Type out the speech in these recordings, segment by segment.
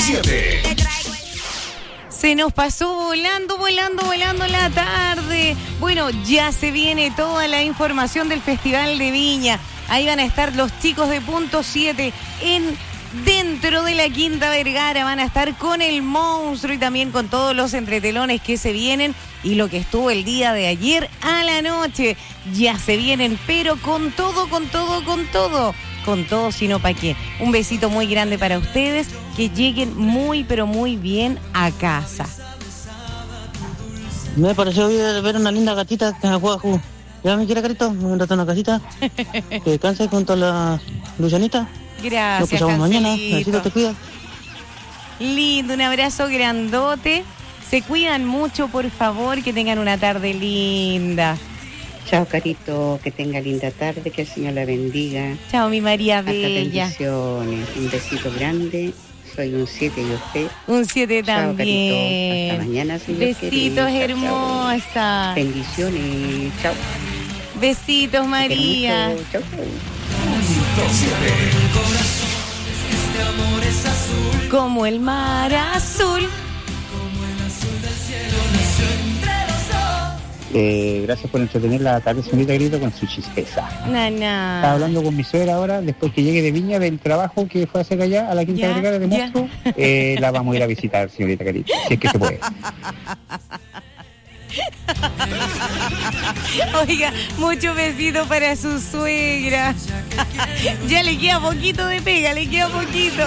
7. Se nos pasó volando la tarde. Bueno, ya se viene toda la información del Festival de Viña. Ahí van a estar los chicos de Punto 7 dentro de la Quinta Vergara. Van a estar con el monstruo y también con todos los entretelones que se vienen y lo que estuvo el día de ayer a la noche. Ya se vienen, pero con todo, sino para qué. Un besito muy grande para ustedes, que lleguen muy, pero muy bien a casa. Me pareció bien ver una linda gatita que juega jugo. Ya me quiere, Carito, me mandaste una casita. Que descanse junto a la Lucianita. Gracias, nos pasamos mañana, Cancelito. así te cuidas. Lindo, un abrazo grandote. Se cuidan mucho, por favor, que tengan una tarde linda. Chao, Carito, que tenga linda tarde, que el Señor la bendiga. Chao, mi María Hasta Bella. bendiciones, un besito grande. Soy un 7 y usted. Un 7 Chao, también. Carito. Hasta mañana, si Dios Besitos, quiere. hermosa. Chao. Bendiciones, chao. Besitos, María. Chao. Como el mar azul. Gracias por entretener la tarde, señorita Grito, con su chispeza. Nana. Estaba hablando con mi suegra ahora, después que llegue de Viña, del trabajo que fue a hacer allá, a la Quinta Vergara de Monstruo. La vamos a ir a visitar, señorita Carito, si es que se puede. Oiga, muchos besitos para su suegra. Ya le queda poquito de pega, le queda poquito.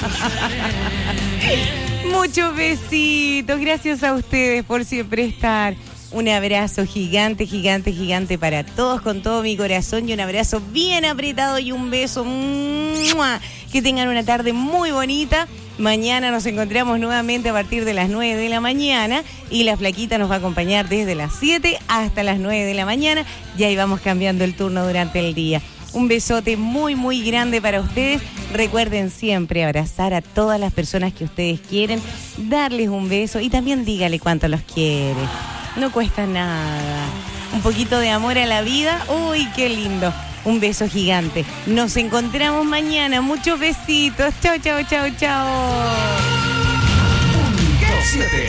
Muchos besitos, gracias a ustedes por siempre estar. Un abrazo gigante para todos, con todo mi corazón, y un abrazo bien apretado y un beso. ¡Mua! Que tengan una tarde muy bonita. Mañana nos encontramos nuevamente a partir de las 9 de la mañana y la flaquita nos va a acompañar desde las 7 hasta las 9 de la mañana. Y ahí vamos cambiando el turno durante el día. Un besote muy grande para ustedes. Recuerden siempre abrazar a todas las personas que ustedes quieren, darles un beso y también dígale cuánto los quiere. No cuesta nada. Un poquito de amor a la vida. Uy, qué lindo. Un beso gigante. Nos encontramos mañana. Muchos besitos. Chao. 7.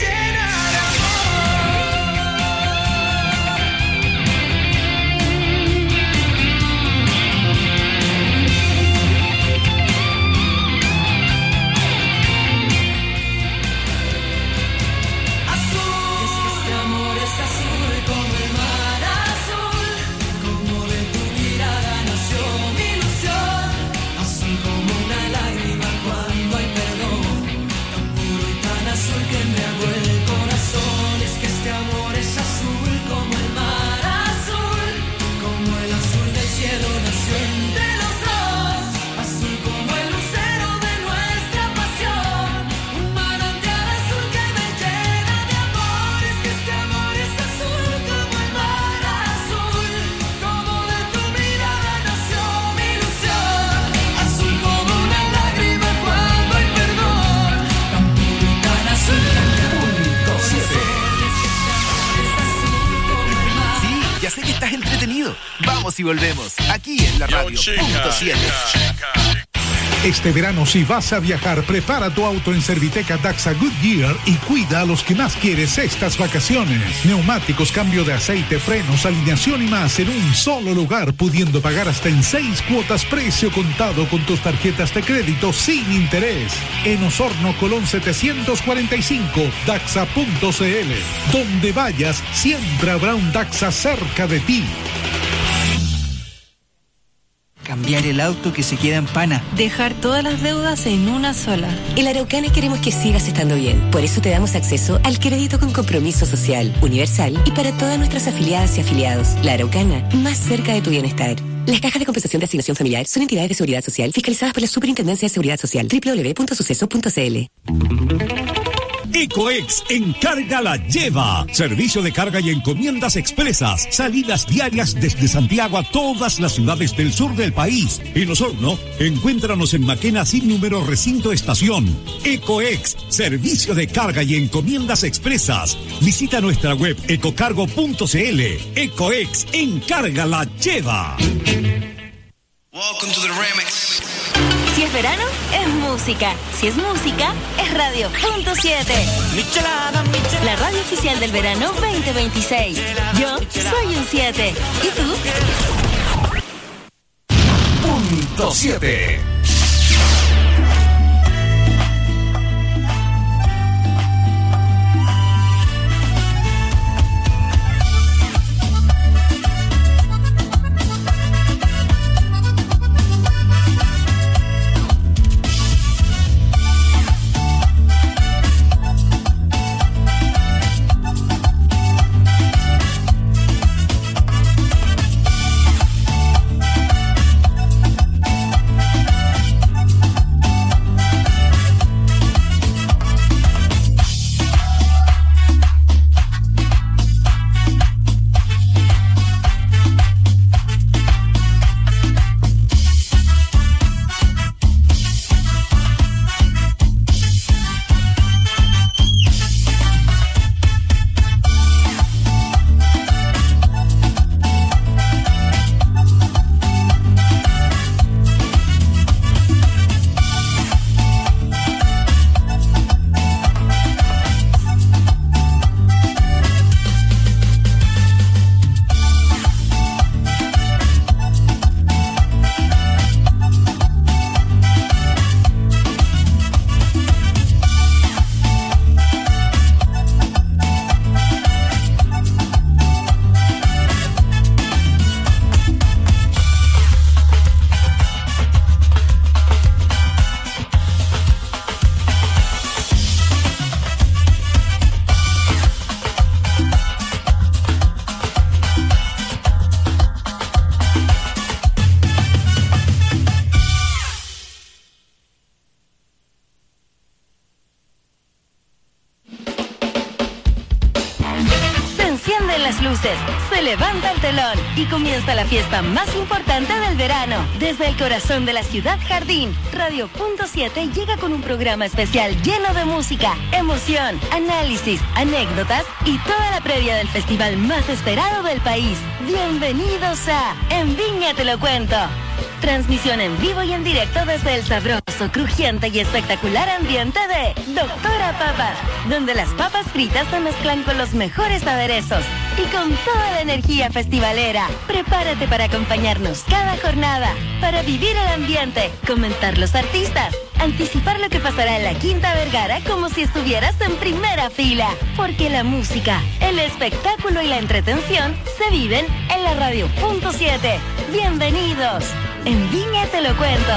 Y volvemos aquí en la radio. Punto 7. Este verano, si vas a viajar, prepara tu auto en Serviteca Daxa Goodyear y cuida a los que más quieres estas vacaciones. Neumáticos, cambio de aceite, frenos, alineación y más en un solo lugar, pudiendo pagar hasta en 6 cuotas precio contado con tus tarjetas de crédito sin interés. En Osorno, Colón 745, Daxa.cl. Donde vayas, siempre habrá un Daxa cerca de ti. Cambiar el auto que se queda en pana. Dejar todas las deudas en una sola. En Araucana queremos que sigas estando bien. Por eso te damos acceso al crédito con compromiso social, universal y para todas nuestras afiliadas y afiliados. La Araucana, más cerca de tu bienestar. Las cajas de compensación de asignación familiar son entidades de seguridad social fiscalizadas por la Superintendencia de Seguridad Social. www.suceso.cl. Ecoex Encarga la Lleva. Servicio de carga y encomiendas expresas. Salidas diarias desde Santiago a todas las ciudades del sur del país. En Osorno, encuéntranos en Maquena sin número recinto estación. Ecoex, servicio de carga y encomiendas expresas. Visita nuestra web ecocargo.cl. Ecoex Encarga la Lleva. Welcome to the remix. Si es verano, es música. Si es música, es Radio.7. La radio oficial del verano 2026. Yo soy un 7. ¿Y tú? Punto 7. Se levanta el telón y comienza la fiesta más importante del verano. Desde el corazón de la ciudad Jardín, Radio.7 llega con un programa especial lleno de música, emoción, análisis, anécdotas y toda la previa del festival más esperado del país. Bienvenidos a En Viña Te Lo Cuento. Transmisión en vivo y en directo desde el sabroso, crujiente y espectacular ambiente de Doctora Papas, donde las papas fritas se mezclan con los mejores aderezos y con toda la energía festivalera. Prepárate para acompañarnos cada jornada, para vivir el ambiente, comentar los artistas, anticipar lo que pasará en la Quinta Vergara como si estuvieras en primera fila, porque la música, el espectáculo y la entretención se viven en la Radio.7. Bienvenidos. En Viña Te Lo Cuento.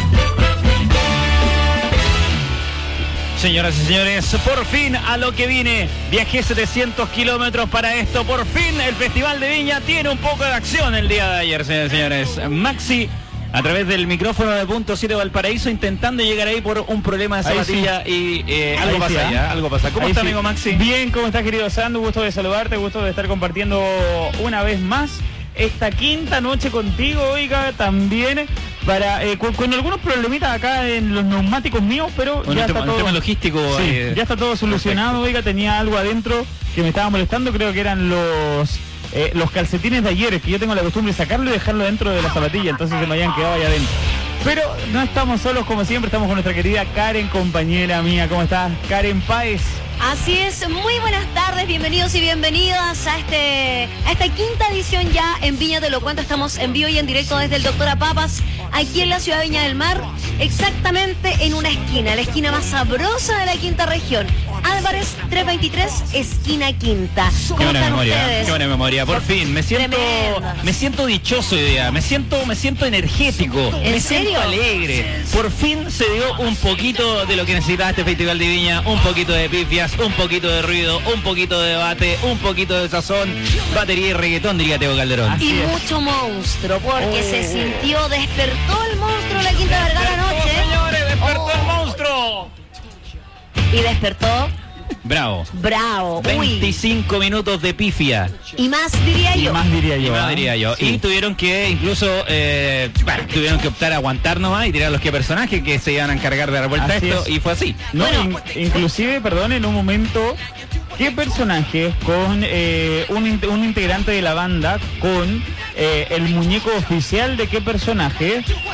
Señoras y señores, por fin a lo que vine. Viajé 700 kilómetros para esto. Por fin el Festival de Viña tiene un poco de acción el día de ayer, señoras y señores. Maxi, a través del micrófono de Punto 7 Valparaíso, intentando llegar ahí por un problema de zapatilla y algo pasa ahí, algo pasa. ¿Cómo está, amigo Maxi? Bien, ¿cómo estás, querido Sandu? Gusto de saludarte, gusto de estar compartiendo una vez más esta quinta noche contigo, oiga, también para con algunos problemitas acá en los neumáticos míos, pero bueno, ya está todo, tema logístico, sí, ya está todo solucionado. Perfecto. Oiga, tenía algo adentro que me estaba molestando, creo que eran los calcetines de ayer, que yo tengo la costumbre de sacarlo y dejarlo dentro de la zapatilla, entonces se me habían quedado allá adentro. Pero no estamos solos, como siempre, estamos con nuestra querida Karen, compañera mía. ¿Cómo estás, Karen Páez? Así es, muy buenas tardes, bienvenidos y bienvenidas a esta quinta edición ya en Viña Te Lo Cuento. Estamos en vivo y en directo desde el Doctora Papas, aquí en la ciudad de Viña del Mar, exactamente en una esquina, la esquina más sabrosa de la quinta región. Álvarez 323, esquina quinta. Qué buena memoria, qué buena memoria. Por fin, me siento dichoso hoy día, me siento energético, me siento alegre. Por fin se dio un poquito de lo que necesitaba este Festival de Viña, un poquito de pifias, un poquito de ruido, un poquito de debate, un poquito de sazón, batería y reggaetón, diría Teo Calderón. Y mucho monstruo, porque se sintió, despertó el monstruo de la Quinta Vergara anoche. Señores, despertó el monstruo. Y despertó. Bravo. 25 minutos de pifia. Y más diría yo. Y más diría yo. Sí. Y tuvieron que incluso tuvieron que optar a aguantar nomás y tirar los que personajes que se iban a encargar de dar vuelta a esto. Y fue así. No, bueno, inclusive, perdón, en un momento, ¿qué personaje con un integrante de la banda con el muñeco oficial de qué personaje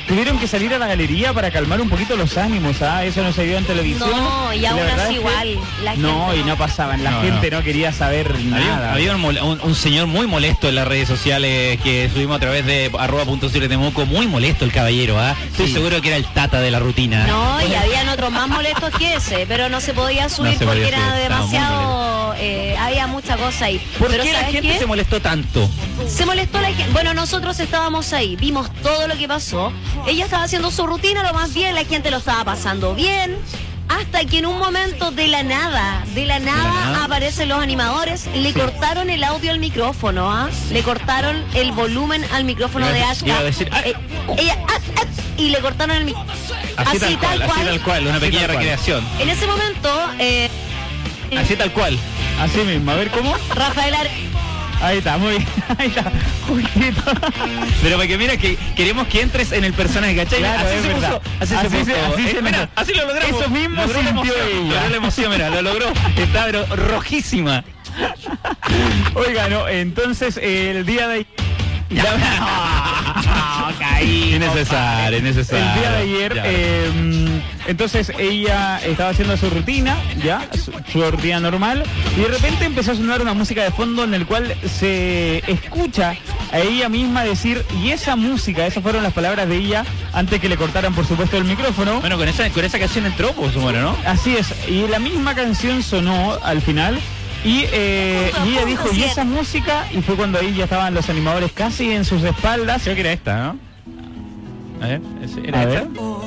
tuvieron que salir a la galería para calmar un poquito los ánimos, eso no se vio en televisión. No, y aún así igual. Y no pasaban, la gente no quería saber nada. Había un señor muy molesto en las redes sociales que subimos a través de @.7temuco, muy molesto el caballero, Estoy seguro que era el Tata de la rutina. No, y habían otros más molestos que ese, pero no se podía subir porque era demasiado, había mucha cosa ahí. ¿Por qué la gente se molestó tanto? Se molestó la gente. Bueno, nosotros estábamos ahí, vimos todo lo que pasó. Ella estaba haciendo su rutina, lo más bien, la gente lo estaba pasando bien. Hasta que en un momento de la nada aparecen los animadores, le cortaron el audio al micrófono, le cortaron el volumen al micrófono de Ashka. Y le cortaron el micrófono. Así tal cual, una pequeña recreación. En ese momento... así tal cual. Así mismo, a ver cómo. Rafael Ahí está, muy bien. Ahí está, justito. Pero porque mira que queremos que entres en el personaje, ¿cachai? Claro, así se puso. Así lo logramos. Eso mismo logró la emoción, ella. logró la emoción, mira, lo logró. Está pero rojísima. Oiga, no, entonces el día de Innecesario. El día de ayer, entonces ella estaba haciendo su rutina, su rutina normal, y de repente empezó a sonar una música de fondo en el cual se escucha a ella misma decir, y esa música, esas fueron las palabras de ella antes que le cortaran, por supuesto, el micrófono. Bueno, con esa canción entró, pues, bueno, ¿no? Así es, y la misma canción sonó al final. Y ella dijo, ¿y esa música? Y fue cuando ahí ya estaban los animadores casi en sus espaldas. Creo que era esta, ¿no? A ver, ¿era esta?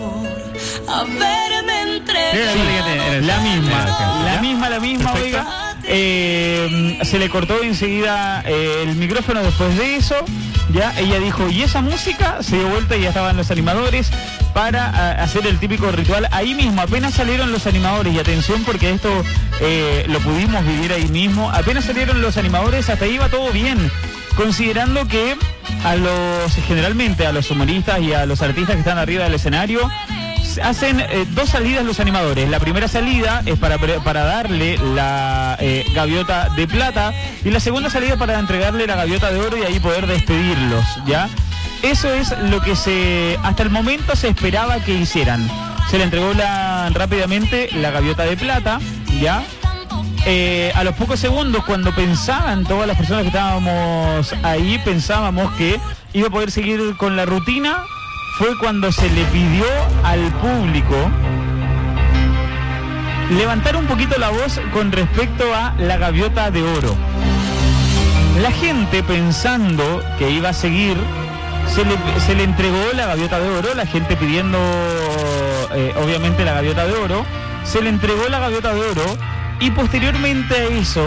La misma, oiga. Se le cortó enseguida el micrófono después de eso. Ella dijo, ¿y esa música? Se dio vuelta y ya estaban los animadores para hacer el típico ritual. Ahí mismo, apenas salieron los animadores, y atención porque esto lo pudimos vivir ahí mismo, apenas salieron los animadores, hasta ahí iba todo bien, considerando que generalmente a los humoristas y a los artistas que están arriba del escenario hacen dos salidas los animadores. La primera salida es para darle la gaviota de plata, y la segunda salida para entregarle la gaviota de oro y ahí poder despedirlos, Eso es lo que hasta el momento se esperaba que hicieran. Se le entregó rápidamente la gaviota de plata, a los pocos segundos, cuando pensaban todas las personas que estábamos ahí, pensábamos que iba a poder seguir con la rutina, fue cuando se le pidió al público levantar un poquito la voz con respecto a la gaviota de oro. La gente, pensando que iba a seguir, se le entregó la gaviota de oro, la gente pidiendo obviamente la gaviota de oro, se le entregó la gaviota de oro, y posteriormente a eso,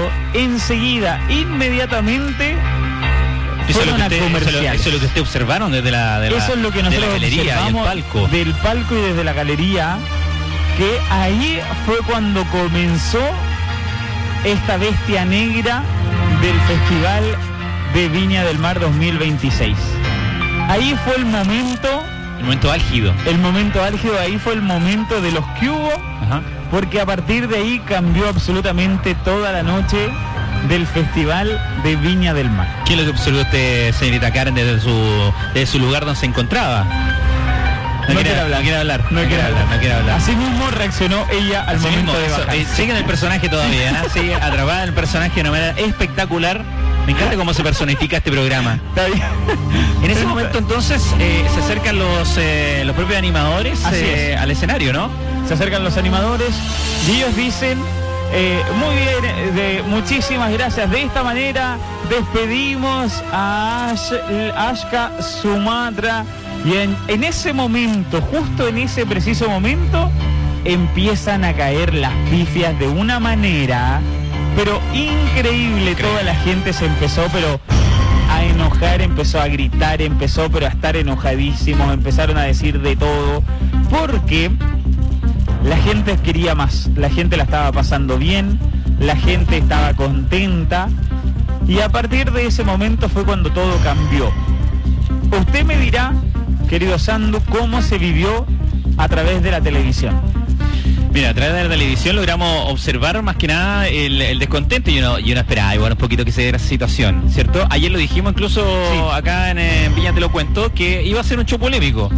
inmediatamente fueron a comerciales. Eso es lo que ustedes observaron desde eso es lo que nosotros observamos del palco y desde la galería, que ahí fue cuando comenzó esta bestia negra del Festival de Viña del Mar 2026. Ahí fue el momento álgido. Ahí fue el momento de los que hubo, porque a partir de ahí cambió absolutamente toda la noche del Festival de Viña del Mar. ¿Qué es lo que observó usted, señorita Karen, desde su lugar donde se encontraba? No quiere hablar. Así mismo reaccionó ella al momento de bajar. Sigue en el personaje todavía, sigue atrapada en el personaje de una manera espectacular. Me encanta cómo se personifica este programa. Está bien. En ese momento entonces se acercan los propios animadores al escenario, ¿no? Se acercan los animadores y ellos dicen, muy bien, muchísimas gracias. De esta manera despedimos a Ashka Sumatra. Y en ese momento, justo en ese preciso momento, empiezan a caer las pifias de una manera, pero increíble. Toda la gente se empezó a enojar, empezó a gritar, empezó a estar enojadísimos, empezaron a decir de todo, porque la gente quería más, la gente la estaba pasando bien, la gente estaba contenta, y a partir de ese momento fue cuando todo cambió. Usted me dirá, querido Sandu, cómo se vivió a través de la televisión. Mira, a través de la televisión logramos observar más que nada el descontento, y uno esperaba igual un poquito que se diera esa situación, ¿cierto? Ayer lo dijimos incluso acá en Viña Te Lo Cuento, que iba a ser un show polémico.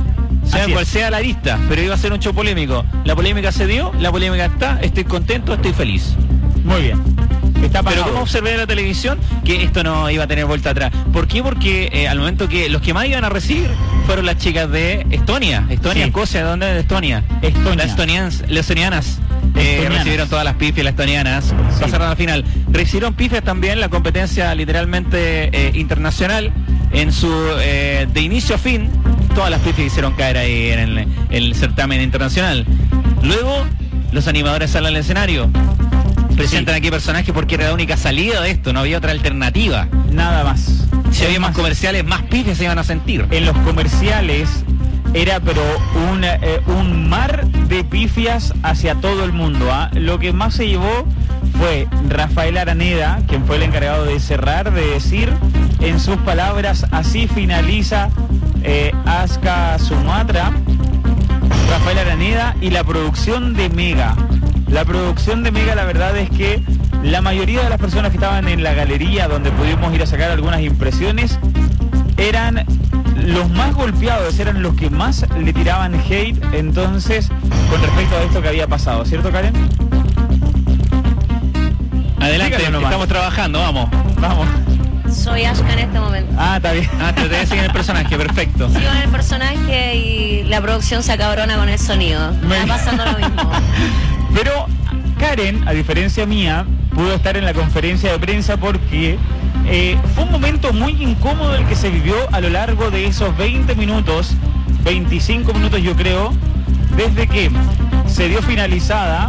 sea cual sea la lista, pero iba a ser un show polémico. La polémica se dio, la polémica está, estoy contento, estoy feliz. Muy bien. Pero como observé en la televisión que esto no iba a tener vuelta atrás. ¿Por qué? Porque al momento que los que más iban a recibir fueron las chicas de Estonia, Escocia, ¿de dónde es Estonia? Las estonianas. Recibieron todas las pifias, las estonianas, pasaron a la final. Recibieron pifias también la competencia literalmente internacional en su de inicio a fin. Todas las pifias hicieron caer ahí en el certamen internacional. Luego los animadores salen al escenario, presentan aquí personajes porque era la única salida de esto, no había otra alternativa. Nada más. Si había más comerciales, más pifias se iban a sentir. En los comerciales era pero un mar de pifias hacia todo el mundo. Lo que más se llevó fue Rafael Araneda, quien fue el encargado de cerrar, de decir en sus palabras, así finaliza Aska Sumatra, Rafael Araneda y la producción de Mega. La producción de Mega, la verdad es que la mayoría de las personas que estaban en la galería donde pudimos ir a sacar algunas impresiones eran los más golpeados, eran los que más le tiraban hate, entonces, con respecto a esto que había pasado, ¿cierto, Karen? Adelante, estamos trabajando, vamos. Soy Ashka en este momento. Está bien. Te voy a seguir en el personaje, perfecto. Sigo en el personaje y la producción se acabrona con el sonido. Está pasando lo mismo. Pero Karen, a diferencia mía, pudo estar en la conferencia de prensa porque fue un momento muy incómodo el que se vivió a lo largo de esos 20 minutos, 25 minutos yo creo, desde que se dio finalizada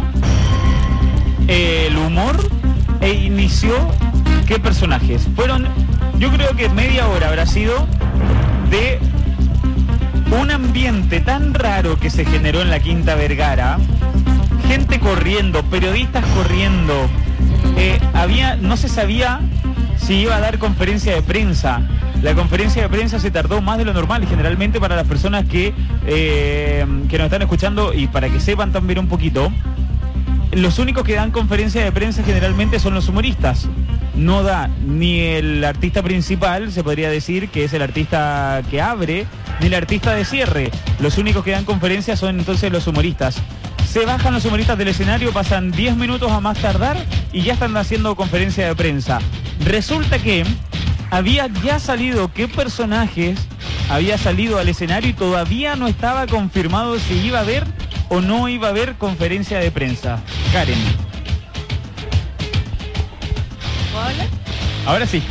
el humor e inició qué personajes. Fueron, yo creo que media hora habrá sido de un ambiente tan raro que se generó en la Quinta Vergara. Gente corriendo, periodistas corriendo. No se sabía si iba a dar conferencia de prensa. La conferencia de prensa se tardó más de lo normal y generalmente para las personas que nos están escuchando y para que sepan también un poquito, los únicos que dan conferencia de prensa generalmente son los humoristas. No da ni el artista principal, se podría decir que es el artista que abre, ni el artista de cierre. Los únicos que dan conferencia son entonces los humoristas. Se bajan los humoristas del escenario, pasan 10 minutos a más tardar y ya están haciendo conferencia de prensa. Resulta que había ya salido qué personajes había salido al escenario y todavía no estaba confirmado si iba a haber o no iba a haber conferencia de prensa. Karen. ¿Puedo hablar? Ahora sí.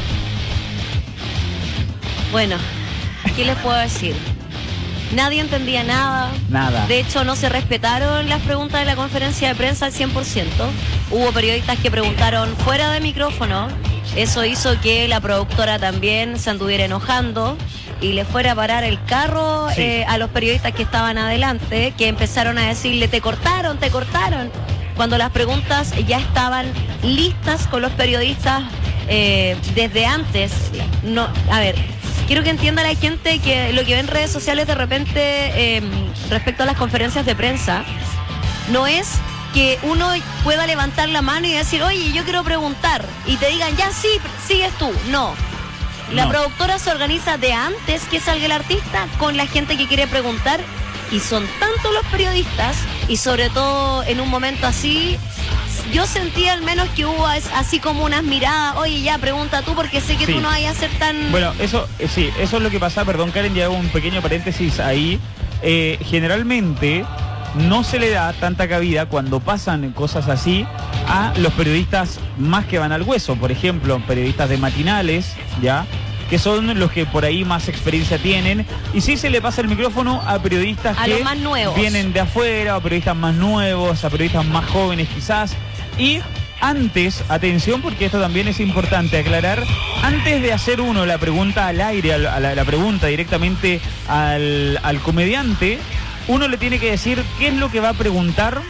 Bueno, ¿qué les puedo decir? Nadie entendía nada. Nada. De hecho, no se respetaron las preguntas de la conferencia de prensa al 100%. Hubo periodistas que preguntaron fuera de micrófono. Eso hizo que la productora también se anduviera enojando y le fuera a parar el carro a los periodistas que estaban adelante, que empezaron a decirle, te cortaron, cuando las preguntas ya estaban listas con los periodistas desde antes. No, a ver, quiero que entienda la gente que lo que ve en redes sociales de repente respecto a las conferencias de prensa, no es que uno pueda levantar la mano y decir, oye, yo quiero preguntar, y te digan, ya sí, sigues tú. No. La productora se organiza de antes que salga el artista con la gente que quiere preguntar, y son tantos los periodistas, y sobre todo en un momento así, yo sentí al menos que hubo así como unas miradas, oye, ya, pregunta tú, porque sé que tú no vayas a ser tan... Bueno, eso es lo que pasa, perdón Karen, ya hago un pequeño paréntesis ahí. Generalmente no se le da tanta cabida cuando pasan cosas así a los periodistas más que van al hueso. Por ejemplo, periodistas de matinales, ¿ya?, que son los que por ahí más experiencia tienen, y sí se le pasa el micrófono a periodistas a que los más nuevos, vienen de afuera, o periodistas más nuevos, a periodistas más jóvenes quizás. Y antes, atención, porque esto también es importante aclarar, antes de hacer uno la pregunta al aire, la pregunta directamente al comediante, uno le tiene que decir qué es lo que va a preguntar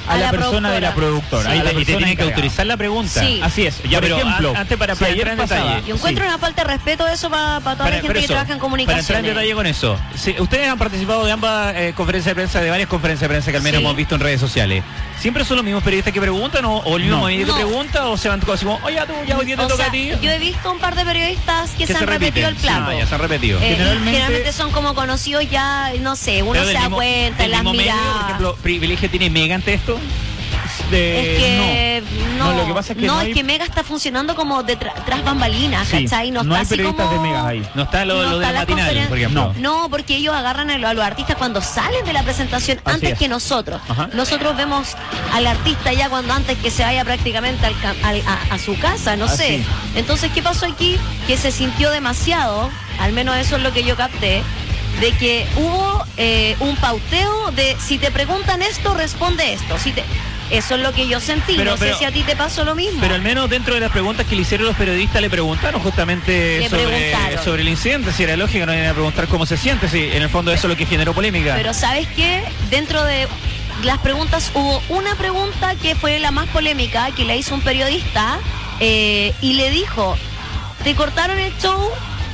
a la persona de la productora. Sí. Ahí Y te tiene que autorizar la pregunta. Sí. Así es. Ya, Por pero ejemplo, antes para si ayer entrar en pasaba- detalle. Yo encuentro una falta de respeto eso para toda la gente que trabaja en Para comunicaciones. entrar en detalle con eso, ustedes han participado de ambas conferencias de prensa, de varias conferencias de prensa que al menos Sí. hemos visto en redes sociales. ¿Siempre son los mismos periodistas que preguntan o el mismo No. medio que pregunta o se van así como, oye, tú ya hoy día te O toca sea, a ti? yo he visto un par de periodistas que se han repetido el plato. Ya se han repetido. Generalmente son como conocidos ya, no sé, uno Pero se del da mismo- cuenta, del en las mismo medio, miradas. por ejemplo, ¿Privilegio tiene Mega ante esto? Es que no, lo que pasa es que no hay- es que Mega está funcionando como tras bambalinas, Sí, ¿cachai? no está hay así periodistas como... de Mega ahí. No está lo No de está la la matinal, conferencia. por ejemplo. No, porque ellos agarran a los artistas cuando salen de la presentación Así antes es. que nosotros. Ajá. Nosotros vemos al artista ya cuando antes que se vaya prácticamente a su casa, no sé. Así. Entonces, ¿qué pasó aquí? Que se sintió demasiado, al menos eso es lo que yo capté, de que hubo un pauteo de si te preguntan esto, responde esto. Eso es lo que yo sentí. Pero- no sé pero- si a ti te pasó lo mismo. Pero al menos dentro de las preguntas que le hicieron los periodistas le preguntaron justamente Le preguntaron. sobre el incidente, si era lógico, no iban a preguntar cómo se siente, si en el fondo eso es lo que generó polémica. Pero ¿sabes qué? Dentro de las preguntas hubo una pregunta que fue la más polémica, que la hizo un periodista y le dijo, ¿te cortaron el show?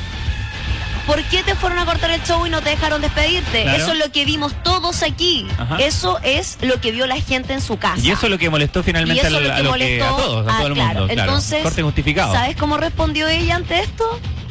¿Por qué te fueron a cortar el show y no te dejaron despedirte? Claro. Eso es lo que vimos todos aquí. Ajá. Eso es lo que vio la gente en su casa. Y eso es lo que molestó finalmente Y eso es lo que a todo el claro. mundo. Claro. Entonces, Corte justificado. ¿sabes cómo respondió ella ante esto?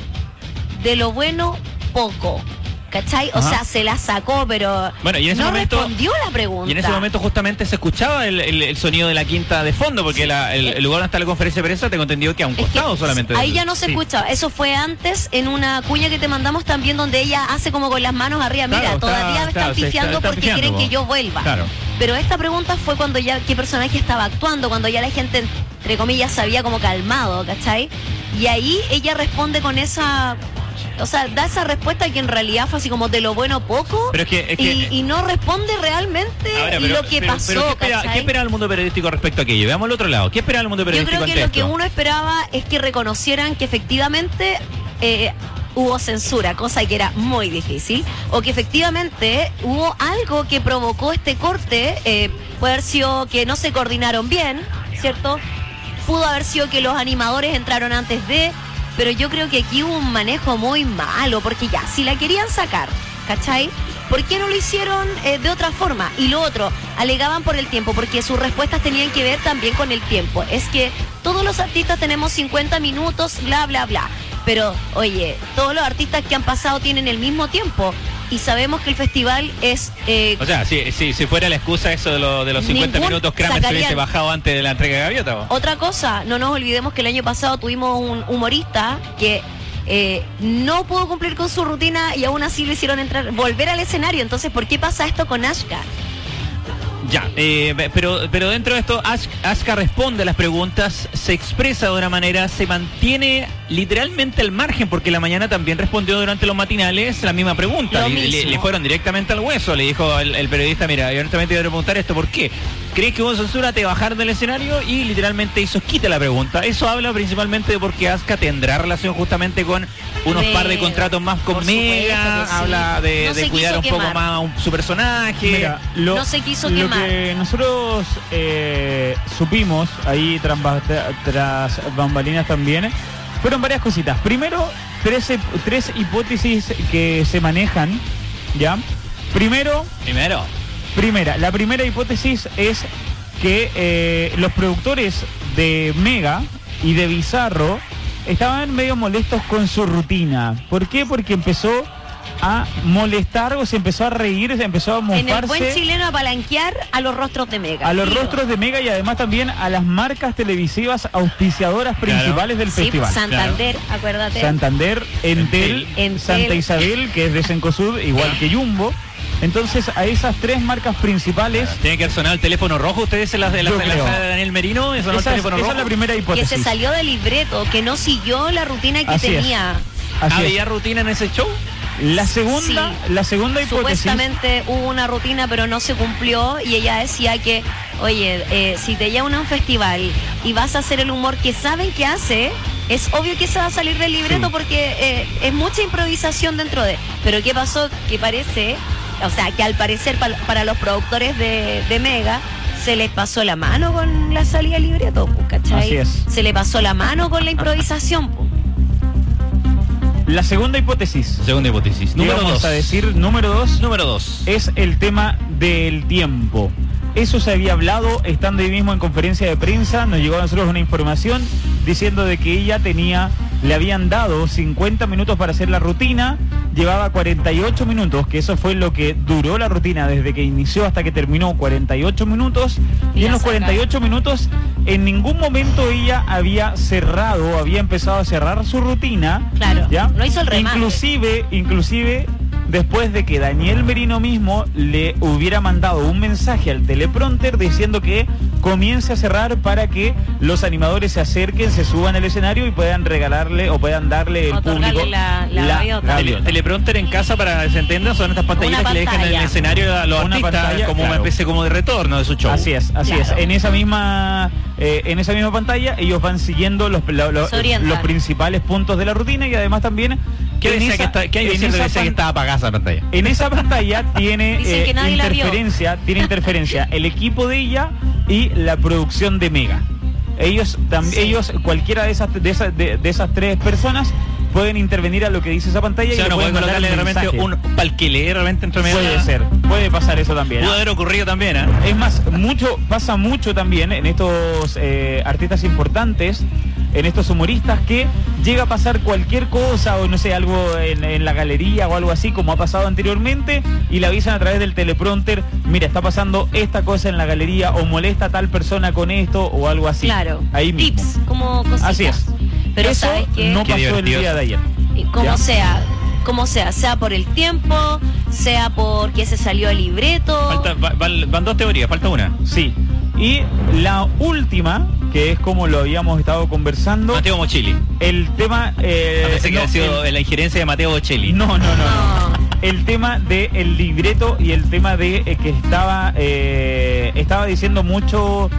De lo bueno, poco. ¿Cachai? O Ajá. sea, se la sacó, pero Bueno, y en ese no momento- respondió la pregunta. Y en ese momento justamente se escuchaba el sonido de la quinta de fondo, porque el lugar donde está la conferencia de prensa tengo entendido que a un Es que costado solamente. ahí ya no se escuchaba. Eso fue antes en una cuña que te mandamos también donde ella hace como con las manos arriba. Mira, Claro, todavía me claro, están se pifiando está porque pifiando, quieren que po. yo vuelva. Claro. Pero esta pregunta fue cuando ya qué personaje estaba actuando, cuando ya la gente, entre comillas, se había como calmado, ¿cachai? Y ahí ella responde con esa... O sea, da esa respuesta que en realidad fue así como de lo bueno poco. Pero es que- y no responde realmente Ahora, lo que pasó, ¿cachai? ¿qué espera el mundo periodístico respecto a aquello? Veamos el otro lado. ¿Qué espera el mundo Yo periodístico creo que ante lo que esto? uno esperaba es que reconocieran que efectivamente hubo censura, cosa que era muy difícil, o que efectivamente hubo algo que provocó este corte, puede haber sido que no se coordinaron bien, ¿cierto? Pudo haber sido que los animadores entraron antes de, pero yo creo que aquí hubo un manejo muy malo, porque ya, si la querían sacar, ¿cachai? ¿Por qué no lo hicieron de otra forma? Y lo otro, alegaban por el tiempo, porque sus respuestas tenían que ver también con el tiempo. Es que todos los artistas tenemos 50 minutos, bla, bla, bla. Pero, oye, todos los artistas que han pasado tienen el mismo tiempo. Y sabemos que el festival es... O sea, si fuera la excusa eso de los 50 Ningún minutos, Kramer se sacarían- hubiese bajado antes de la entrega de Gaviota. ¿o? Otra cosa, no nos olvidemos que el año pasado tuvimos un humorista que no pudo cumplir con su rutina y aún así lo hicieron volver al escenario. Entonces, ¿por qué pasa esto con Ashka? Ya, pero dentro de esto, Ashka responde a las preguntas, se expresa de una manera, se mantiene literalmente al margen, porque la mañana también respondió durante los matinales la misma pregunta. Lo Le mismo. fueron directamente al hueso, le dijo el periodista, mira, yo honestamente quiero preguntar esto, ¿por qué? ¿Crees que hubo censura? Te bajaron del escenario y literalmente hizo quita la pregunta. Eso habla principalmente de porque Ashka tendrá relación justamente con unos Mega, par de contratos más con por supuesto Mega, que sí. habla de No se cuidar un quiso poco quemar. más su personaje. Mira, No se quiso lo quemar. que nosotros supimos ahí tras bambalinas también fueron varias cositas. Primero, tres hipótesis que se manejan, ¿ya? La primera hipótesis es que los productores de Mega y de Bizarro estaban medio molestos con su rutina. ¿Por qué? Porque empezó a molestar o se empezó a reír, se empezó a En el buen mofarse chileno, a palanquear a los rostros de Mega. a los Digo. rostros de Mega y además también a las marcas televisivas auspiciadoras principales del Sí, festival. Santander, acuérdate. Santander, Entel, Santa Isabel, que es de Cencosud, igual que Jumbo. Entonces, a esas tres marcas principales... Tiene que haber sonado el teléfono rojo. ¿Ustedes en la Yo creo. sala de Daniel Merino? ¿Sonó el Esa teléfono rojo? es la primera Que hipótesis. se salió del libreto, que no siguió la rutina que Así es. tenía. Así es. ¿Había rutina en ese show? La segunda hipótesis... Supuestamente hubo una rutina, pero no se cumplió, y ella decía que, oye, si te llevan a un festival y vas a hacer el humor que saben que hace, es obvio que se va a salir del libreto Sí. porque es mucha improvisación dentro de... Pero ¿qué pasó? Que parece, o sea, que al parecer para los productores de Mega se les pasó la mano con la salida del libreto, ¿cachai? Así es. Se le pasó la mano con la improvisación, po. La segunda hipótesis. Número 2. A decir número 2. Número 2. Es el tema del tiempo. Eso se había hablado estando ahí mismo en conferencia de prensa. Nos llegó a nosotros una información diciendo de que ella le habían dado 50 minutos para hacer la rutina, llevaba 48 minutos, que eso fue lo que duró la rutina desde que inició hasta que terminó, 48 minutos, y en los 48 minutos en ningún momento ella había empezado a cerrar su rutina. Claro, ¿ya? no hizo el remate. Inclusive después de que Daniel Merino mismo le hubiera mandado un mensaje al teleprompter diciendo que comience a cerrar para que los animadores se acerquen, se suban al escenario y puedan regalarle o puedan darle el público la gaviota. Teleprompter en casa, para que se entienda, son estas pantallitas que le dejan en el escenario a los artistas como una especie como de retorno de su show. Así es. En esa misma pantalla ellos van siguiendo los principales puntos de la rutina y además también ¿Qué decía que estaba apagada esa pantalla? En esa pantalla tiene interferencia el equipo de ella y la producción de Mega. Ellos, cualquiera de esas tres personas pueden intervenir a lo que dice esa pantalla, y no pueden colocarle realmente un palquilé realmente entre medio. Puede pasar eso también. Pudo haber ocurrido también, ¿eh? Es más, pasa mucho también en estos artistas importantes, en estos humoristas, que llega a pasar cualquier cosa o no sé, algo en la galería o algo así, como ha pasado anteriormente, y le avisan a través del teleprompter: mira, está pasando esta cosa en la galería, o molesta a tal persona con esto o algo así. Claro, ahí mismo. tips, como cositas. Así es. Pero eso ¿sabes qué? No pasó el día de ayer. Como sea por el tiempo, sea porque se salió el libreto. Van dos teorías, falta una. Sí. Y la última, que es como lo habíamos estado conversando, Mateo Bocelli. El tema... Parece que ha sido la injerencia de Mateo Bocelli. No. El tema del libreto y el tema de que estaba diciendo mucho...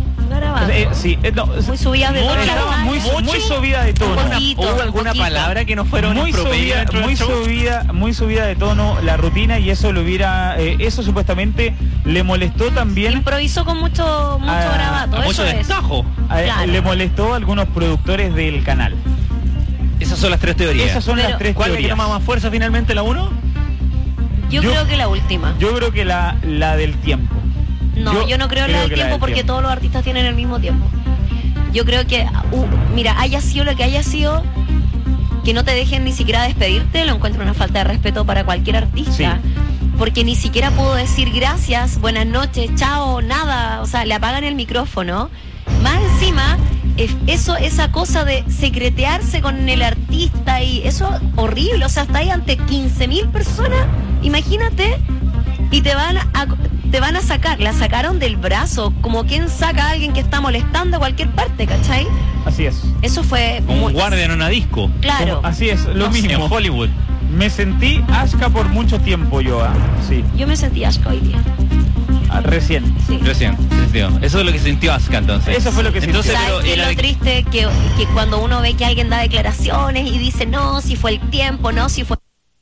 muy subida de tono. Muy subida de tono. ¿Hubo alguna palabra que no fueron muy subida de tono la rutina, y eso eso supuestamente le molestó también. Improvisó con mucho grabato. Mucho destajo. Le molestó a algunos productores del canal. Esas son las tres teorías. Las tres teorías. ¿Cuál le toma más fuerza finalmente, la 1? Yo creo que la última. Yo creo que la del tiempo. No, yo no creo la del tiempo, porque todos los artistas tienen el mismo tiempo. Yo creo que, mira, haya sido lo que haya sido, que no te dejen ni siquiera despedirte, lo encuentro una falta de respeto para cualquier artista. Sí. Porque ni siquiera pudo decir gracias, buenas noches, chao, nada. O sea, le apagan el micrófono. Más encima, esa cosa de secretearse con el artista, y eso horrible. O sea, está ahí ante 15.000 personas, imagínate, y te van a sacar. La sacaron del brazo, como quien saca a alguien que está molestando a cualquier parte, ¿cachai? Así es. Eso fue... Como un guardia en una disco. Claro. Así es, lo mismo. En Hollywood. Me sentí Ashka por mucho tiempo yo, sí. Yo me sentí Ashka hoy día. Recién. Sí. Recién. Eso es lo que sintió Ashka, entonces. Eso fue lo que sintió. ¿Sabes qué es lo triste? Que cuando uno ve que alguien da declaraciones y dice, no, si fue el tiempo, no, si fue...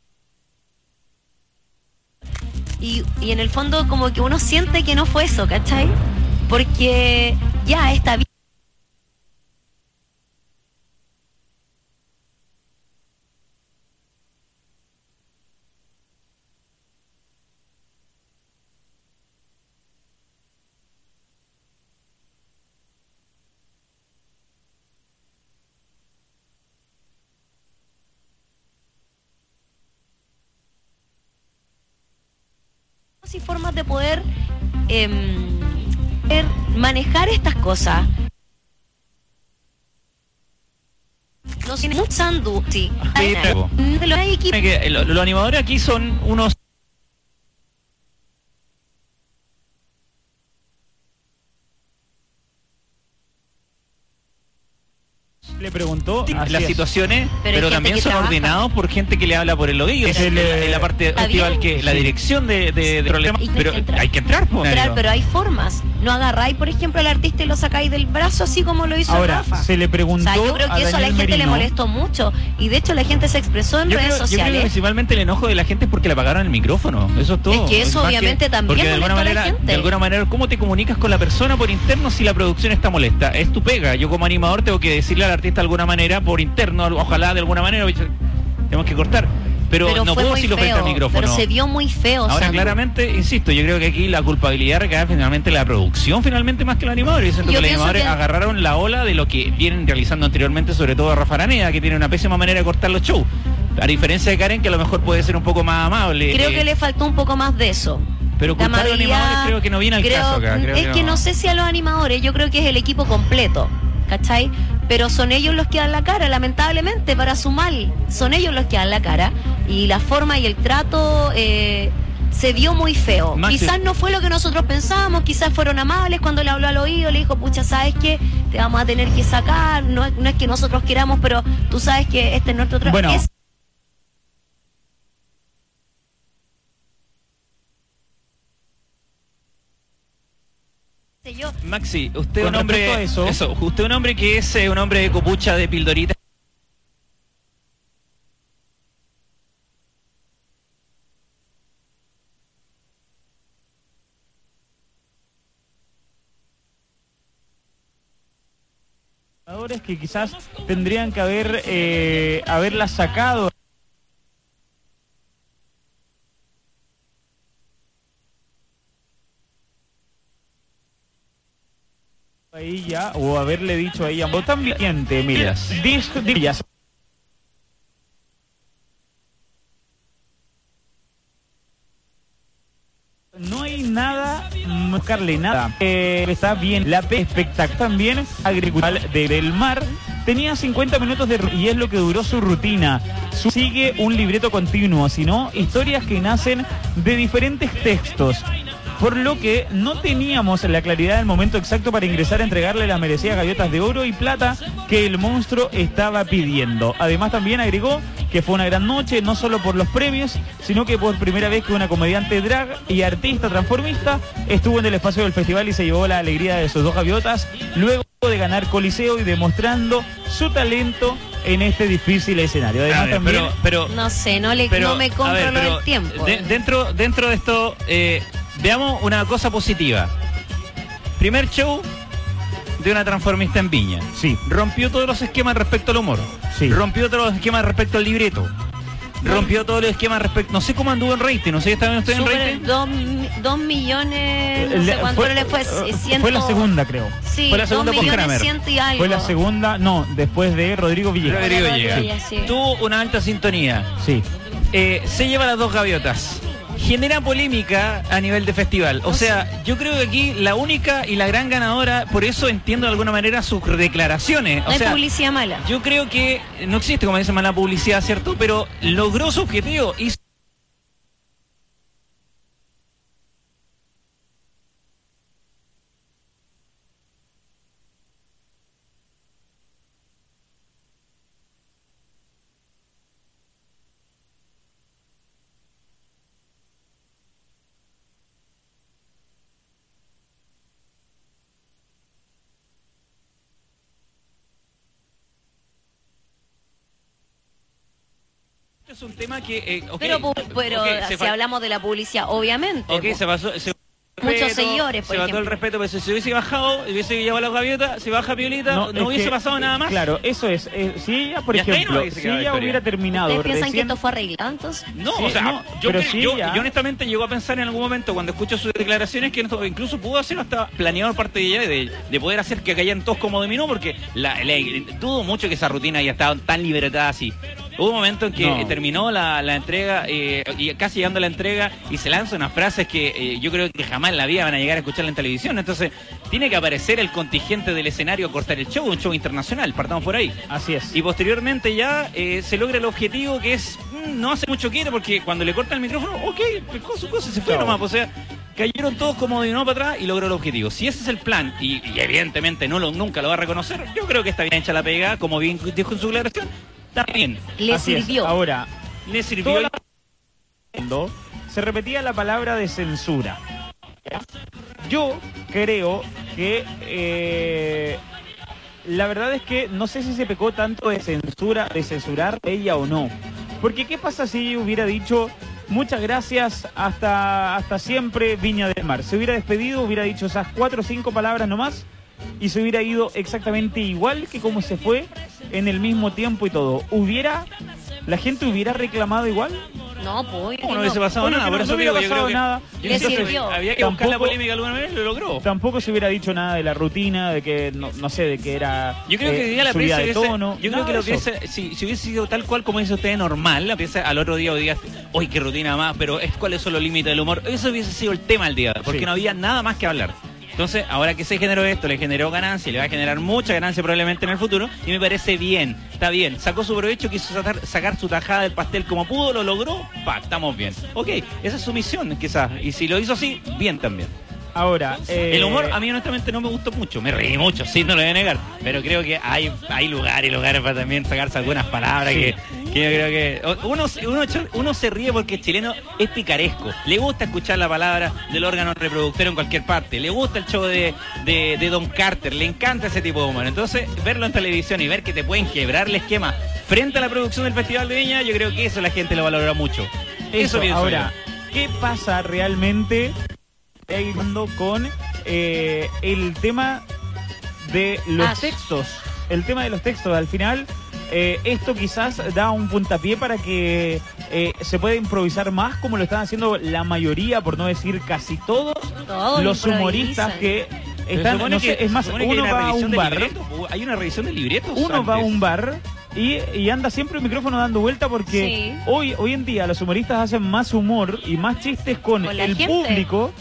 Y en el fondo como que uno siente que no fue eso, ¿cachai? Porque ya está bien. Y formas de poder manejar estas cosas. No tiene mucho sandu, sí. Los animadores aquí son unos... Le preguntó las situaciones, pero hay también son ordenados por gente que le habla por el oído. En la parte festival que la dirección de problemas, pero hay que entrar, pero hay formas. No agarráis, por ejemplo, al artista y lo sacáis del brazo así como lo hizo ahora, Rafa. Se le preguntó. O sea, yo creo que eso a la gente le molestó mucho. Y de hecho la gente se expresó en redes sociales. Yo creo que principalmente el enojo de la gente es porque le apagaron el micrófono. Eso es todo. Es que eso obviamente también molestó a la gente. De alguna manera, ¿cómo te comunicas con la persona por interno si la producción está molesta? Es tu pega. Yo como animador tengo que decirle al artista de alguna manera por interno, ojalá de alguna manera tenemos que cortar. Pero no puedo decirlo frente al micrófono. Pero se vio muy feo. Ahora, Sandy, claramente, insisto, yo creo que aquí la culpabilidad recae finalmente en la producción, finalmente, más que los animadores. Yo siento que los animadores agarraron la ola de lo que vienen realizando anteriormente, sobre todo Rafa Araneda, que tiene una pésima manera de cortar los shows. A diferencia de Karen, que a lo mejor puede ser un poco más amable. Creo que le faltó un poco más de eso. Pero culpar a los animadores creo que no viene al caso acá. Es que no sé si a los animadores, yo creo que es el equipo completo, ¿cachai? Pero son ellos los que dan la cara, lamentablemente, para su mal. Son ellos los que dan la cara. Y la forma y el trato se vio muy feo. Quizás no fue lo que nosotros pensábamos, quizás fueron amables cuando le habló al oído, le dijo, pucha, ¿sabes qué? Te vamos a tener que sacar, no es que nosotros queramos, pero tú sabes que este es nuestro trabajo. Bueno. Maxi, usted un hombre usted un hombre que es un hombre de copucha de pildorita. Que quizás tendrían que haberla sacado. A ella, o haberle dicho a ella, vos también te miras. No hay nada, no buscarle nada. Está bien, la espectacular también agricultura del mar. Tenía 50 minutos y es lo que duró su rutina. Sigue un libreto continuo, sino historias que nacen de diferentes textos. Por lo que no teníamos la claridad del momento exacto para ingresar a entregarle las merecidas gaviotas de oro y plata que el monstruo estaba pidiendo. Además también agregó que fue una gran noche, no solo por los premios, sino que por primera vez que una comediante drag y artista transformista estuvo en el espacio del festival y se llevó la alegría de sus 2 gaviotas, luego de ganar Coliseo y demostrando su talento en este difícil escenario. Además ver, también... pero no sé, no me controlo el tiempo. Dentro de esto... veamos una cosa positiva. Primer show de una transformista en Viña. Sí. Rompió todos los esquemas respecto al humor. Sí. Rompió todos los esquemas respecto al libreto. Rompió todos los esquemas respecto... No sé cómo anduvo en rating. No sé si está bien usted en rating. 2 millones... No sé cuánto le fue. Fue la segunda, creo. Sí, fue la segunda por Kramer. Y algo. Fue la segunda, no, después de Rodrigo Villegas. Sí. Tuvo una alta sintonía. Sí. Se lleva las 2 gaviotas. Genera polémica a nivel de festival. O sea, yo creo que aquí la única y la gran ganadora, por eso entiendo de alguna manera sus declaraciones. No hay publicidad mala. Yo creo que no existe, como dice, mala publicidad, ¿cierto? Pero logró su objetivo. Hizo es un tema que... pero si hablamos de la publicidad, obviamente. Ok, se pasó... Muchos seguidores, por ejemplo. Se bajó el respeto, pero si se hubiese bajado, hubiese llevado la gaviota, se baja Piolita, no hubiese pasado nada más. Claro, eso es. Si ella, por ejemplo, si ella hubiera terminado ¿Ustedes piensan que esto fue arreglado entonces? No, sí, o sea, yo honestamente llego a pensar en algún momento cuando escucho sus declaraciones que esto incluso pudo hacer hasta planeado parte de ella de poder hacer que cayeran todos como dominó, porque dudo mucho que esa rutina haya estado tan libretada así. Hubo un momento en que terminó la entrega y casi llegando a la entrega y se lanza unas frases que yo creo que jamás en la vida van a llegar a escucharla en televisión. Entonces tiene que aparecer el contingente del escenario a cortar el show, un show internacional, partamos por ahí. Así es. Y posteriormente ya se logra el objetivo que es no hace mucho quieto, porque cuando le cortan el micrófono, ok, pescó su cosa, se fue nomás. O sea, cayeron todos como de uno para atrás y logró el objetivo. Si ese es el plan, y evidentemente nunca lo va a reconocer, yo creo que está bien hecha la pega, como bien dijo en su declaración, está bien. Le sirvió. Ahora, le sirvió. Se repetía la palabra de censura. Yo creo que la verdad es que no sé si se pecó tanto de censurar ella o no. Porque ¿qué pasa si hubiera dicho muchas gracias, hasta siempre, Viña del Mar? Se hubiera despedido, hubiera dicho esas 4 o 5 palabras nomás y se hubiera ido exactamente igual que como se fue, en el mismo tiempo y todo. ¿La gente hubiera reclamado igual? No, pues. No hubiese pasado nada, por eso digo que yo creo que nada. Le sirvió. Había que buscar la polémica alguna vez, lo logró. Tampoco se hubiera dicho nada de la rutina, de que, no sé, de que era yo creo que diría la subida prensa de tono. Yo creo que lo que si hubiese sido tal cual como dice usted, normal, la pieza al otro día digas, hoy qué rutina más, pero ¿cuáles son los límites del humor? Eso hubiese sido el tema del día, porque no había nada más que hablar. Entonces, ahora que se generó esto, le generó ganancia, le va a generar mucha ganancia probablemente en el futuro, y me parece bien, está bien. Sacó su provecho, quiso sacar su tajada del pastel como pudo, lo logró, estamos bien. Ok, esa es su misión quizás, y si lo hizo así, bien también. Ahora, el humor a mí honestamente no me gustó mucho, me reí mucho, sí, no lo voy a negar, pero creo que hay lugares para también sacarse algunas palabras que yo creo que uno se ríe porque el chileno es picaresco, le gusta escuchar la palabra del órgano reproductor en cualquier parte, le gusta el show de Don Carter, le encanta ese tipo de humor. Entonces verlo en televisión y ver que te pueden quebrar el esquema frente a la producción del Festival de Viña, yo creo que eso la gente lo valora mucho. Eso pienso. Ahora, ¿qué pasa realmente con el tema de los textos? El tema de los textos, al final esto quizás da un puntapié para que se pueda improvisar más, como lo están haciendo la mayoría, por no decir casi todos los humoristas que están, no sé, es más, uno va a un bar, hay una revisión de libretos. Uno va a un bar y anda siempre el micrófono dando vuelta porque hoy en día los humoristas hacen más humor y más chistes con el público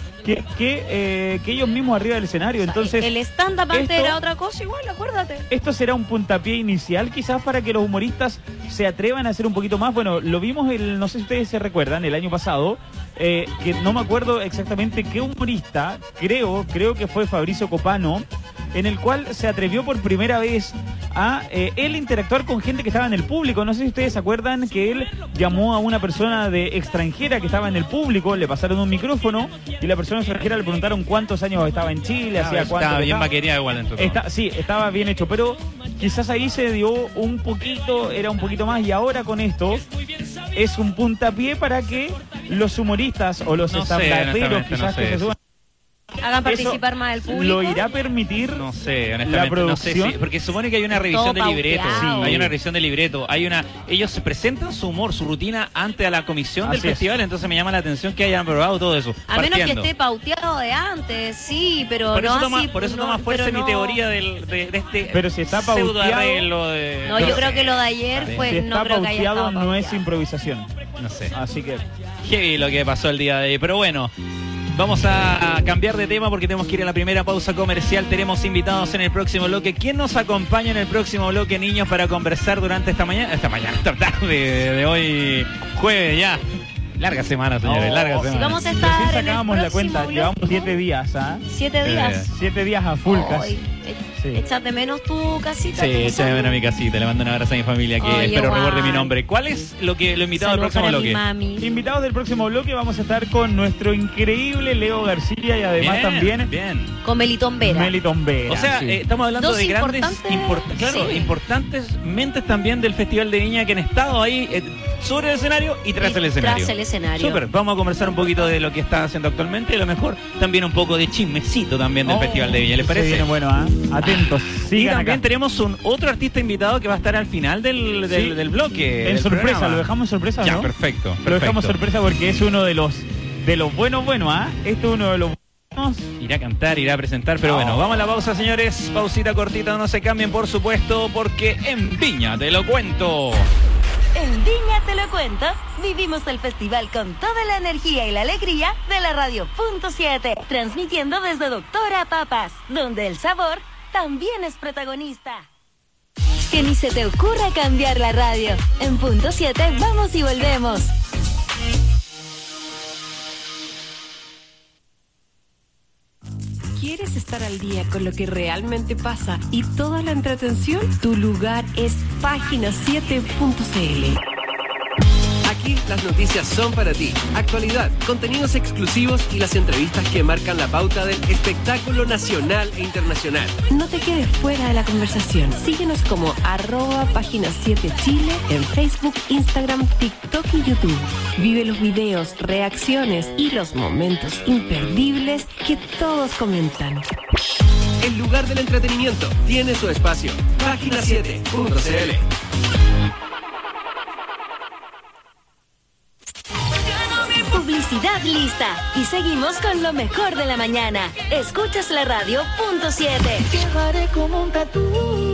que ellos mismos arriba del escenario. Entonces, el stand-up antes era otra cosa igual, acuérdate. Esto será un puntapié inicial quizás para que los humoristas se atrevan a hacer un poquito más. Bueno, lo vimos, no sé si ustedes se recuerdan, el año pasado, que no me acuerdo exactamente qué humorista, creo que fue Fabricio Copano, en el cual se atrevió por primera vez a él interactuar con gente que estaba en el público. No sé si ustedes se acuerdan que él llamó a una persona extranjera que estaba en el público, le pasaron un micrófono y la persona extranjera le preguntaron cuántos años estaba en Chile, hacía cuánto. Estaba bien maqueteado igual dentro. Sí, estaba bien hecho, pero quizás ahí se dio un poquito más, y ahora con esto es un puntapié para que los humoristas o los stand-uperos quizás que se suban hagan participar más al público. ¿Lo irá a permitir? No sé, honestamente. La producción. No sé, porque supone que hay una revisión de libreto. Hay una revisión de libreto. Ellos se presentan su humor, su rutina ante a la comisión del festival, entonces me llama la atención que hayan probado todo eso. A menos que esté pauteado de antes, sí, pero por eso toma fuerza mi teoría de este pero si está pauteado, No, yo creo que lo de ayer fue, si no creo que haya estado no es improvisación. No sé. Así que heavy lo que pasó el día de hoy, pero bueno. Vamos a cambiar de tema porque tenemos que ir a la primera pausa comercial. Tenemos invitados en el próximo bloque. ¿Quién nos acompaña en el próximo bloque, niños, para conversar durante esta tarde de hoy, jueves ya? Larga semana, señores, larga semana. Si vamos a estar recién sacábamos la cuenta, bloque. Llevamos 7 días, ¿ah? 7 días. 7 días a full casi. Echas de menos tu casita. Sí, echa de menos mi casita. Le mando un abrazo a mi familia que espero recuerde mi nombre. ¿Cuál es lo invitado del próximo bloque? Invitados del próximo bloque vamos a estar con nuestro increíble Leo García y además también con Melitón Vera. O sea, estamos hablando de grandes, importantes mentes también del Festival de Viña que han estado ahí sobre el escenario y tras el escenario. Súper, vamos a conversar un poquito de lo que está haciendo actualmente y a lo mejor también un poco de chismecito también del Festival de Viña, ¿les parece? Viene bueno, atentos. Y también tenemos otro artista invitado que va a estar al final del bloque. En sorpresa, lo dejamos sorpresa, ya, ¿no? Perfecto. Lo dejamos sorpresa porque es uno de los buenos, Este es uno de los buenos. Irá a cantar, irá a presentar, pero bueno, vamos a la pausa, señores. Pausita cortita, no se cambien, por supuesto, porque en Viña te lo cuento. En Viña te lo cuento, vivimos el festival con toda la energía y la alegría de la Radio Punto 7, transmitiendo desde Doctora Papas, donde el sabor también es protagonista. Que ni se te ocurra cambiar la radio. En Punto 7 vamos y volvemos. quieres estar al día con lo que realmente pasa y toda la entretención, tu lugar es Página7.cl. Aquí las noticias son para ti. Actualidad, contenidos exclusivos y las entrevistas que marcan la pauta del espectáculo nacional e internacional. No te quedes fuera de la conversación. Síguenos como @Página7Chile en Facebook, Instagram, TikTok y YouTube. Vive los videos, reacciones y los momentos imperdibles que todos comentan. El lugar del entretenimiento tiene su espacio. Página7.cl. Publicidad lista. Y seguimos con lo mejor de la mañana. Escuchas la radio .7. Llevaré como un tatú.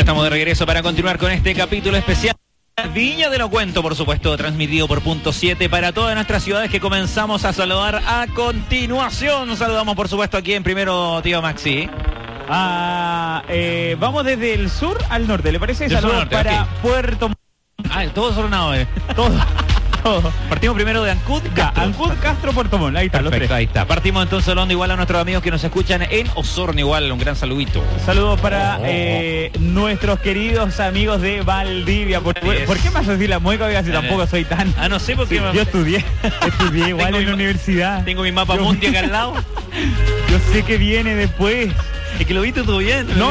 estamos de regreso para continuar con este capítulo especial. Viña de lo Cuento, por supuesto, transmitido por Punto 7 para todas nuestras ciudades que comenzamos a saludar a continuación. Saludamos, por supuesto, aquí en primero, tío Maxi. Vamos desde el sur al norte, ¿le parece? Saludos para Puerto Montt. Todos ordenados. Todo. Partimos primero de Ancud, Castro, Puerto Montt. Ahí está, perfecto, los tres. ahí está. Partimos entonces hablando igual a nuestros amigos que nos escuchan en Osorno, igual, un gran saludito. Saludos para nuestros queridos amigos de Valdivia. ¿Por qué me haces decir la mueca? Oiga, si tampoco soy tan... no sé por qué. Yo estudié igual en la universidad. Tengo mi mapa mundi acá al lado. Yo sé que viene después. Es que lo viste tú bien. No,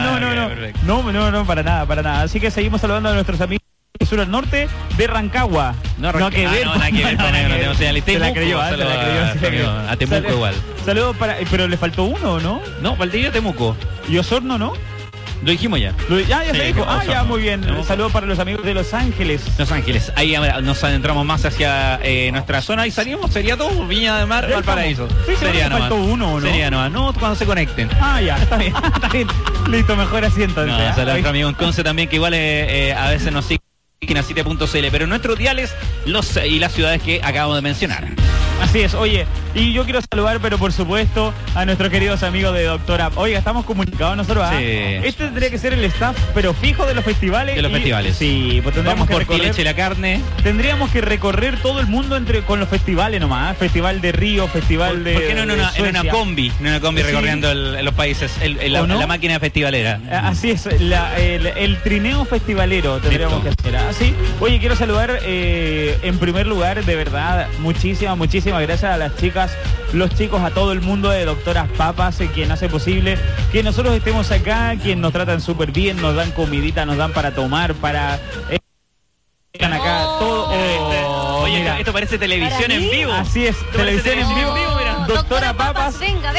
para nada. Así que seguimos saludando a nuestros amigos del sur al norte de Rancagua. Nada que ver, no tenemos señal. Se la creyó. A Temuco igual. Saludos para... Pero le faltó uno, ¿no? No, Valdivia, Temuco. ¿Y Osorno, no? Lo dijimos ya. Ya se dijo. Ya, muy bien. Saludos para los amigos de Los Ángeles. Los Ángeles. Ahí nos adentramos más hacia nuestra zona y salimos. Sería todo Viña del Mar, Valparaíso. Sí, sería nomás. Faltó uno, ¿no? Sería nomás. No, cuando se conecten. Ya, está bien. Listo, mejor así entonces. Saludos a nuestro amigo en Conce también, que igual a veces nos sigue en Acite.cl, pero nuestros diales y las ciudades que acabamos de mencionar. Así es, oye, y yo quiero saludar, pero por supuesto, a nuestros queridos amigos de Doctora. Oiga, estamos comunicados nosotros, Sí. Este tendría que ser el staff, pero fijo de los festivales. Sí, pues vamos por ti, leche y la carne. Tendríamos que recorrer todo el mundo con los festivales nomás, Festival de Río, Festival de... ¿Por qué no en una combi? No en una combi recorriendo los países, la máquina festivalera. Así es, el trineo festivalero tendríamos que hacer. Así, oye, quiero saludar en primer lugar, de verdad, muchísimas gracias a las chicas, los chicos, a todo el mundo de Doctoras Papas, quien hace posible que nosotros estemos acá, quien nos tratan súper bien, nos dan comidita, nos dan para tomar, para... están acá, todo... Oye, mira, esto parece televisión en vivo. Así es, televisión en vivo. Mira. Doctora Papas, venga.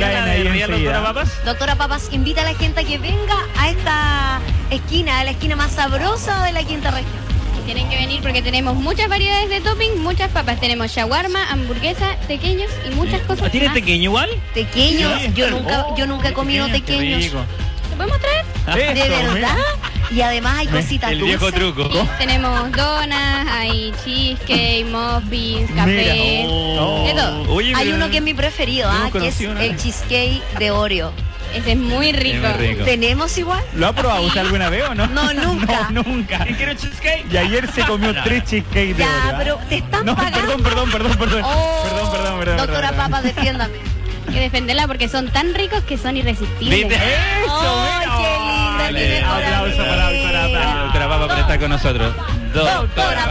Doctora Papas invita a la gente a que venga a esta esquina, a la esquina más sabrosa de la quinta región. Tienen que venir porque tenemos muchas variedades de topping, muchas papas. Tenemos shawarma, hamburguesa, pequeños y muchas cosas. ¿Tienes más. Tequeño igual? Tequeños, sí. Yo nunca he comido tequeños. ¿Te podemos traer? ¿De verdad? Y además hay cositas el dulces. viejo truco. Sí, tenemos donas, hay cheesecake, muffins, café, de todo. Oye, hay uno que es mi preferido, que es el cheesecake de Oreo. Ese es muy rico. ¿Tenemos igual? ¿Lo ha probado usted alguna vez o no? No, nunca. No, nunca. ¿Y quiere cheesecake? Y ayer se comió 3 cheesecakes de Oreo. pero te están pagando. Perdón. Perdón. Doctora Papa, defiéndame. Hay que defenderla porque son tan ricos que son irresistibles. ¡Eso! ¡Qué linda! Tiene aplauso para la doctora Papa. Doctora Papa por estar con nosotros. Doctora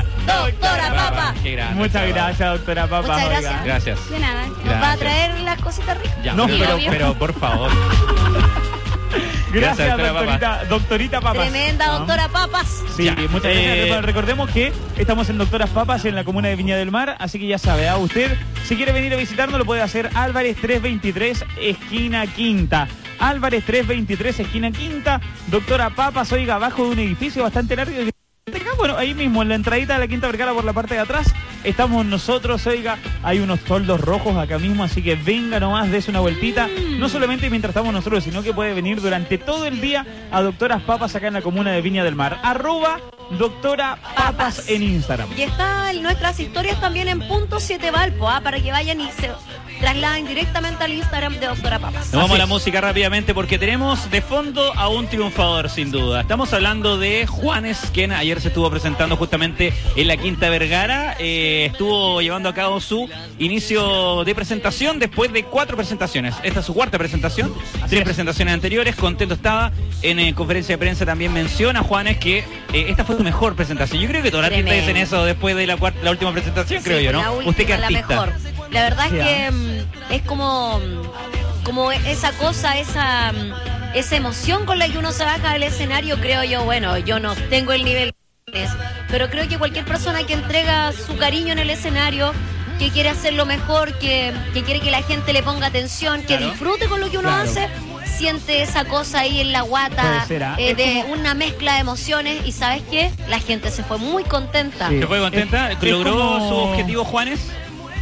Papa. Qué grande. Muchas gracias, doctora Papa. Muchas gracias. Gracias. De nada. ¿Nos va a traer las cositas ricas? Ya, no, pero por favor. Gracias, doctorita Papas. Tremenda doctora Papas. Sí, muchas gracias. Recordemos que estamos en Doctoras Papas en la comuna de Viña del Mar, así que ya sabe, usted, si quiere venir a visitarnos, lo puede hacer Álvarez 323, esquina Quinta. Álvarez 323, esquina Quinta. Doctora Papas, oiga, abajo de un edificio bastante largo. Bueno, ahí mismo, en la entradita de la Quinta Vergara por la parte de atrás, estamos nosotros, oiga, hay unos toldos rojos acá mismo, así que venga nomás, dése una vueltita, no solamente mientras estamos nosotros, sino que puede venir durante todo el día a Doctoras Papas acá en la comuna de Viña del Mar, @Doctora Papas en Instagram. Y está en nuestras historias también en Punto 7 Valpo, para que vayan y se trasladen directamente al Instagram de Doctora Papas. Nos vamos a la música rápidamente porque tenemos de fondo a un triunfador sin duda. Estamos hablando de Juanes, quien ayer se estuvo presentando justamente en la Quinta Vergara. Estuvo llevando a cabo su inicio de presentación después de 4 presentaciones. Esta es su 4ª presentación, 3 presentaciones anteriores. Contento estaba. En conferencia de prensa también menciona Juanes que esta fue su mejor presentación. Yo creo que todos los artistas dicen eso después de la última presentación, creo yo, ¿no? Usted que artista. La mejor. La verdad es que es como esa cosa, esa emoción con la que uno se baja del escenario, creo yo. Bueno, yo no tengo el nivel, pero creo que cualquier persona que entrega su cariño en el escenario, que quiere hacerlo mejor, que quiere que la gente le ponga atención, que disfrute con lo que uno hace, siente esa cosa ahí en la guata, de una mezcla de emociones. Y ¿sabes qué? La gente se fue muy contenta. ¿Se fue contenta? ¿Logró su objetivo, Juanes?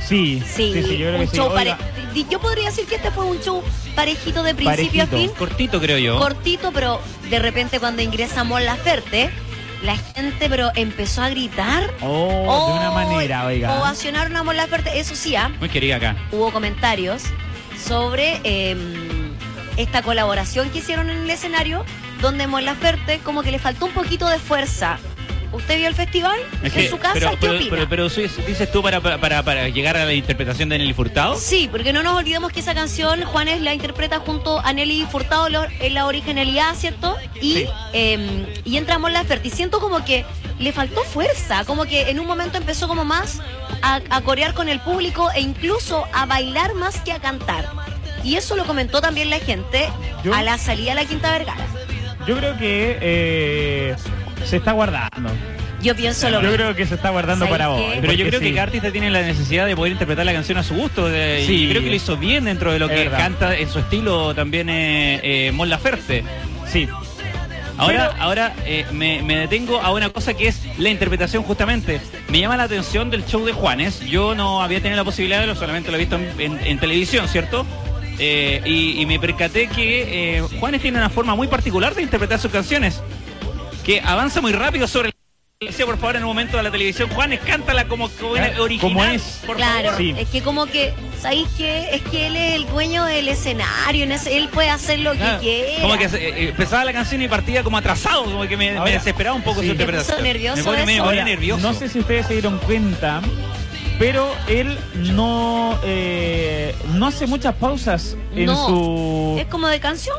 Sí, yo creo que sí. Yo podría decir que este fue un show parejito de principio a fin. Cortito, creo yo. Cortito, pero de repente cuando ingresa Mon Laferte, la gente empezó a gritar. De una manera, oiga. Ovacionaron a Mon Laferte. Eso sí, muy querida acá. Hubo comentarios sobre esta colaboración que hicieron en el escenario, donde Mon Laferte como que le faltó un poquito de fuerza. ¿Usted vio el festival en su casa? ¿Qué opina? Pero dices tú para llegar a la interpretación de Nelly Furtado. Sí, porque no nos olvidemos que esa canción Juanes la interpreta junto a Nelly Furtado en la originalidad, ¿cierto? Y entra Mon Laferte y siento como que le faltó fuerza, como que en un momento empezó como más a corear con el público e incluso a bailar más que a cantar. Y eso lo comentó también la gente a la salida de la Quinta Vergara. Yo creo que se está guardando. Yo pienso lo mismo. Yo creo que se está guardando para vos. Pero yo creo que cada artista tiene la necesidad de poder interpretar la canción a su gusto. Y creo que lo hizo bien dentro de lo que canta en su estilo también Mon Laferte. Sí. Ahora me detengo a una cosa que es la interpretación justamente. Me llama la atención del show de Juanes. Yo no había tenido la posibilidad de verlo, solamente lo he visto en televisión, ¿cierto? Y me percaté que Juanes tiene una forma muy particular de interpretar sus canciones, que avanza muy rápido sobre por favor, en un momento de la televisión, Juanes, cántala como original. Como es. Por claro, favor. Es que como que, ¿sabéis qué? Es que él es el dueño del escenario, él puede hacer lo que quiera. Como que empezaba la canción y partía como atrasado, como que me desesperaba un poco su interpretación. Me pone nervioso. No sé si ustedes se dieron cuenta, pero él no hace muchas pausas en su... Es como de canción.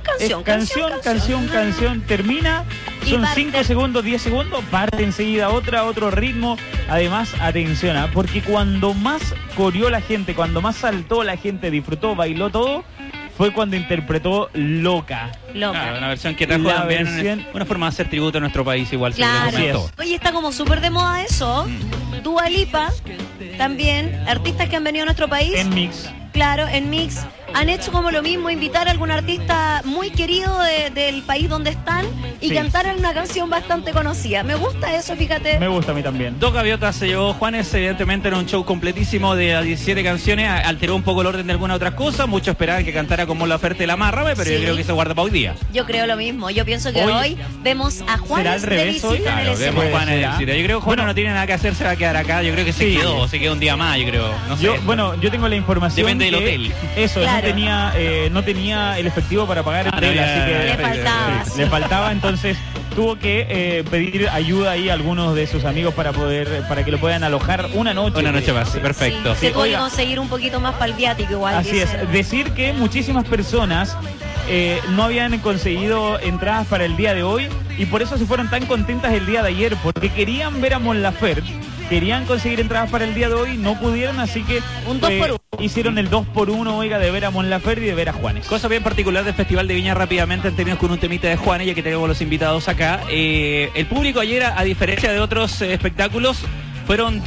Termina, son 5 segundos, 10 segundos, parte enseguida otro ritmo. Además, atención, porque cuando más coreó la gente, cuando más saltó la gente, disfrutó, bailó todo, fue cuando interpretó Loca. Claro, una versión que trajo también una forma de hacer tributo a nuestro país igual. Claro. Oye, está como súper de moda eso. Dua Lipa, también, artistas que han venido a nuestro país. En Mix. Claro, en Mix. Han hecho como lo mismo, invitar a algún artista muy querido del país donde están y cantar una canción bastante conocida. Me gusta eso, fíjate. Me gusta a mí también. 2 gaviotas se llevó Juanes, evidentemente era un show completísimo de 17 canciones, alteró un poco el orden de algunas otras cosas, muchos esperaban que cantara como Mon Laferte la Márrame, pero yo creo que se guarda para hoy día. Yo creo lo mismo, yo pienso que hoy vemos a Juanes de visita en el escenario. Yo creo que Juanes no tiene nada que hacer, se va a quedar acá, yo creo que se quedó un día más, yo creo. No sé. Yo tengo la información. Depende del hotel. Eso, claro. No tenía el efectivo para pagar el hotel, así que le faltaba, entonces tuvo que pedir ayuda ahí a algunos de sus amigos para que lo puedan alojar una noche. Una noche más, perfecto. Se puede conseguir un poquito más para el viático igual. Así es, decir que muchísimas personas no habían conseguido entradas para el día de hoy y por eso se fueron tan contentas el día de ayer, porque querían ver a Mon Laferte. Querían conseguir entradas para el día de hoy, no pudieron, así que un 2x1. Hicieron el 2x1, oiga, de ver a Mon Laferte y de ver a Juanes. Cosa bien particular del Festival de Viña, rápidamente, en términos con un temita de Juanes, ya que tenemos los invitados acá. El público ayer, a diferencia de otros espectáculos, fueron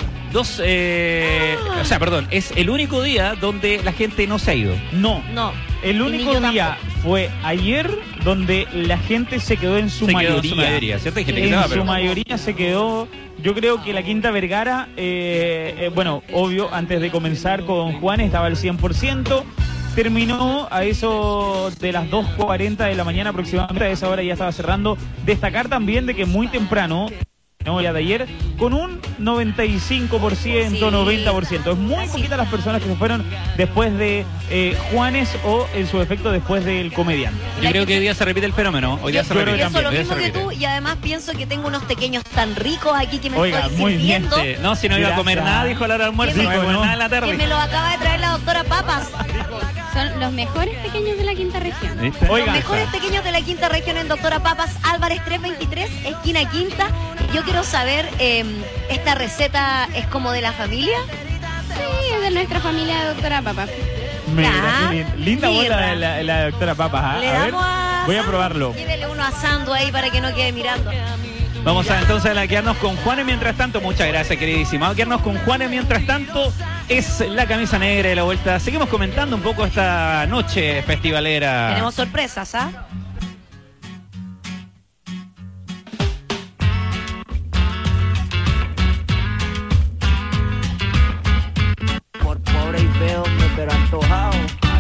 es el único día donde la gente no se ha ido. No. El único día fue ayer donde la gente se quedó en su mayoría. ¿Cierto? Hay gente que en su mayoría se quedó. Yo creo que la Quinta Vergara, obvio, antes de comenzar con Juanes estaba al 100%. Terminó a eso de las 2:40 de la mañana aproximadamente, a esa hora ya estaba cerrando. Destacar también de que muy temprano, ya de ayer, con un 95%, 90%. Es muy poquitas las personas que se fueron después de Juanes o en su efecto después del comediante. Yo creo que hoy día se repite el fenómeno. Hoy día se repite. Pienso lo mismo que tú y además pienso que tengo unos pequeños tan ricos aquí que me estoy muy sirviendo. bien. No, si no iba a comer nada, dijo a la hora del almuerzo, no iba a comer nada en la tarde. Que me lo acaba de traer la doctora Papas. Son los mejores pequeños de la Quinta Región. Los mejores pequeños de la Quinta Región en Doctora Papas, Álvarez 323, esquina Quinta. Yo quiero saber, ¿esta receta es como de la familia? Sí, es de nuestra familia de Doctora Papas. Linda bola la doctora Papas. A ver, voy a probarlo. Llévele uno asando ahí para que no quede mirando. Vamos a entonces a quedarnos con Juanes mientras tanto. Muchas gracias, queridísima. Vamos a quedarnos con Juanes mientras tanto. Es la camisa negra de la vuelta. Seguimos comentando un poco esta noche festivalera. Tenemos sorpresas, ¿ah? antojado.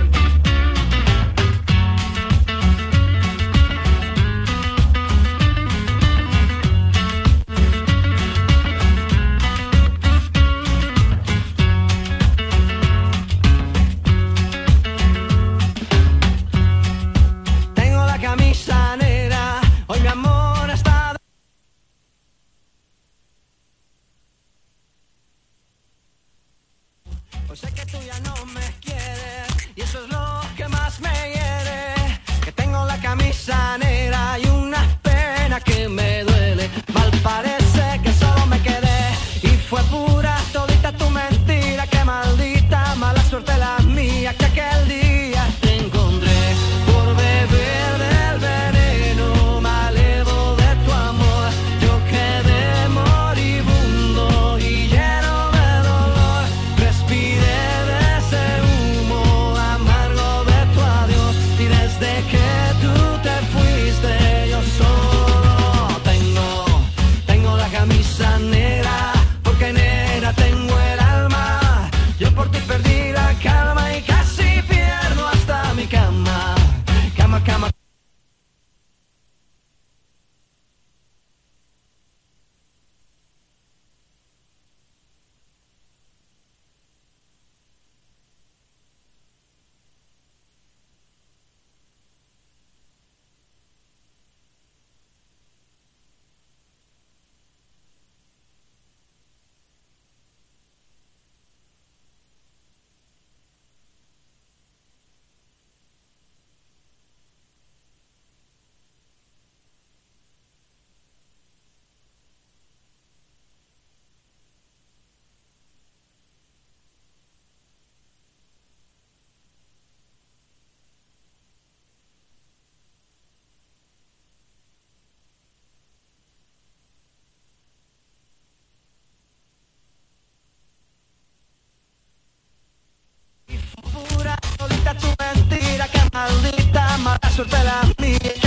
Tengo la camisa negra, hoy mi amor está... Pues sé que tú ya no me quieres y eso es lo que más me hiere. Que tengo la camisa negra y una pena que me duele. Mal parece que solo me quedé y fue pura todita tu mentira. Que maldita mala suerte la mía que aquel día te encontré por beber del veneno malevo de tu amor. Yo quedé moribundo y lleno de dolor. Respiré de ese humo amargo de tu adiós y desde que tú te fuiste yo solo tengo la camisa negra porque negra tengo el alma. Yo por ti perdí la calma y casi pierdo hasta mi cama. Cama. Pura solita tu mentira, que maldita mala suerte la mía.